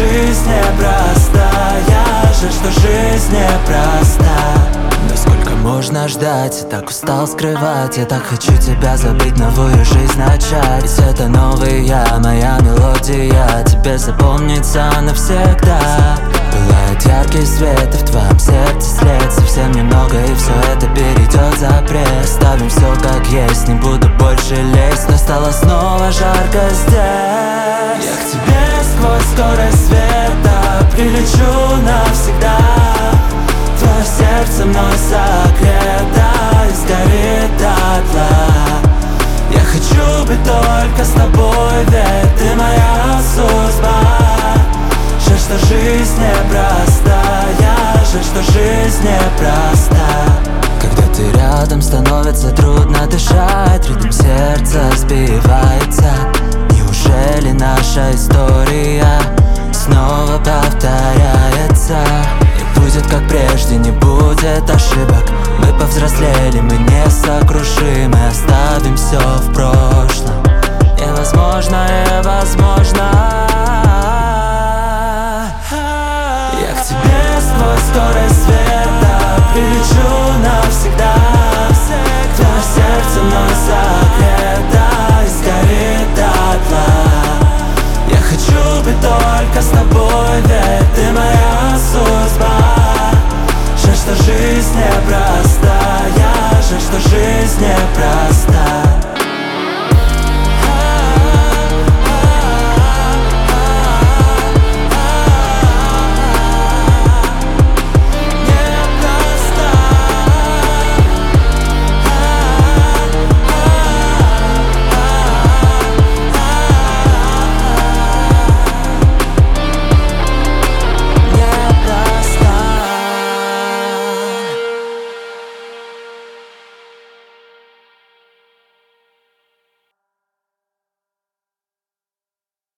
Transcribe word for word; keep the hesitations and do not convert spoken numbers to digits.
жизнь непростая, жаль, что жизнь непроста. Но сколько можно ждать, я так устал скрывать. Я так хочу тебя забыть, новую жизнь начать. Ведь это новый я, моя мелодия тебе запомнится навсегда. Пылает яркий свет, и в твоем сердце след. Совсем немного, и все это перейдет запрет. Оставим все как есть, не буду больше лезть. Но стало снова жарко здесь. Я к тебе сквозь скорость света прилечу навсегда. Твое сердце мной согрето и сгорит дотла. Я хочу быть только с тобой, ведь ты моя судьба. Жаль, что жизнь непростая, жаль, что жизнь непроста. Когда ты рядом, становится трудно дышать, ритм сердца сбивается. Неужели наша история снова повторяется? И будет как прежде, не будет ошибок. Мы повзрослели, мы несокрушимы. Оставим все в прошлом. Невозможное возможно. Я к тебе сквозь скорость света прилечу навсегда. Твое сердце мной согрето и сгорит дотла. Я хочу быть только с тобой, ведь ты моя судьба. Жаль, что жизнь непростая, жаль, что жизнь непроста.